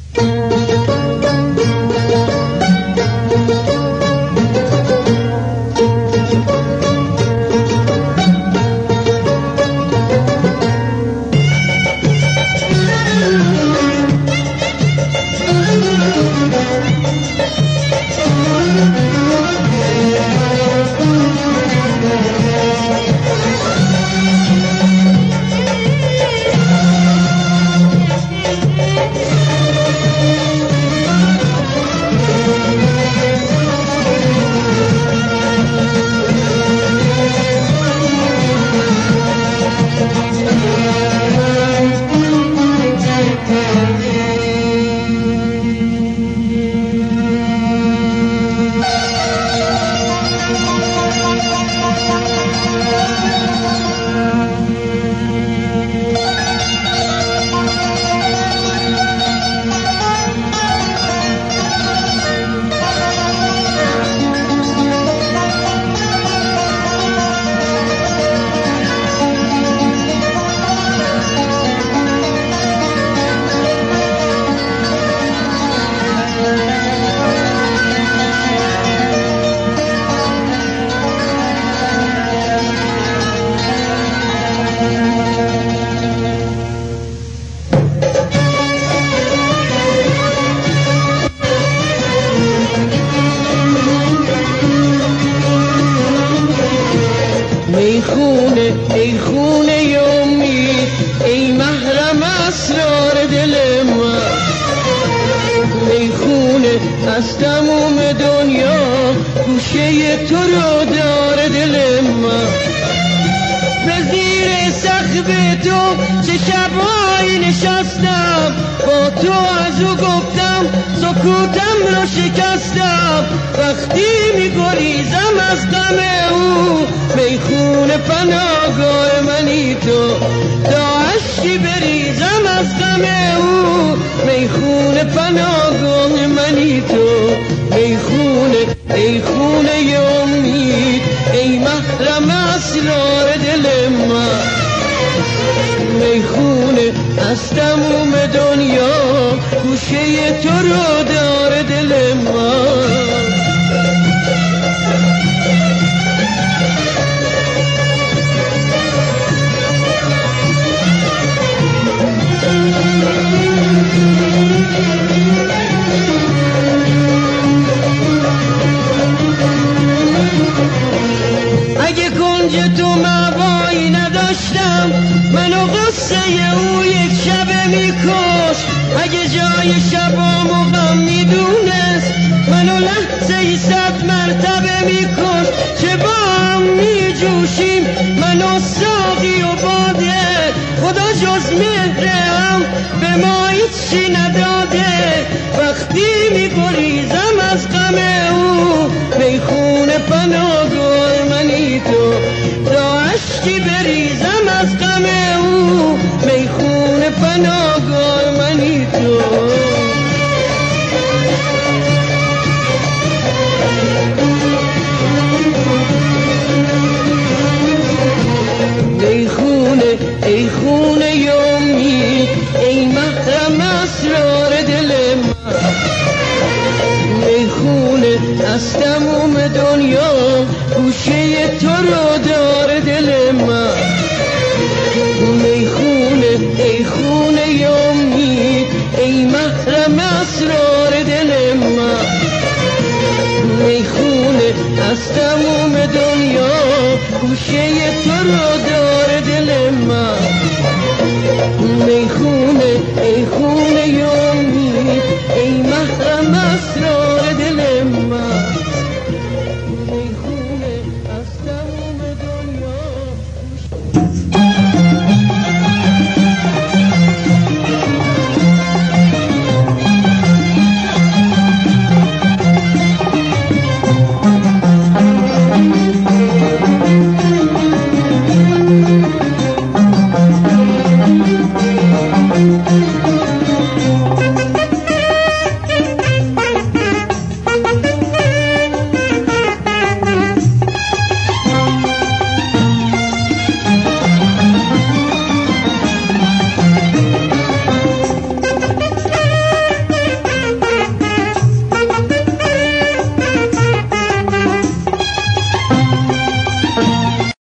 ای خونه امید، ای محرم اسرار دل من، ای خونه از تموم دنیا گوشه تو رو دار دل من. به زیر سقف تو چه شبایی نشستم، با تو از او گفتم سکوتم رو شکستم. وقتی میگریزم از غم او، میخونه پناهگاه منی تو، تا اشکی بریزم از غم او، میخونه پناهگاه منی تو. میخونه ای خونه امید، ای محرم اسرار دل من، میخونه از تموم دنیا گوشه تو رو دار دل من. اگه کنج تو مبایی نداشتم، منو غصه او یک شبه میکش. اگه جای شبامو غم میدونست، منو لحظه 100 مرتبه میکش. چه با هم میجوشیم منو ساقی و باده، خدا جز مهر هم به ما هیچی نداده. وقتی میگریزم از غم او، میخونه پناهگاه منی تو، تا اشکی بریزم از غم او، میخونه پناهگاه منی تو. ای خونه امید، ای محرم اسرار دل من، میخونه از تموم دنیا گوشه تو رو دار دل من. میخونه ای خونه امید، ای محرم اسرار دل من، میخونه از تموم دنیا گوشه تو رو دار دل من. میخونه ای خونه امید، ای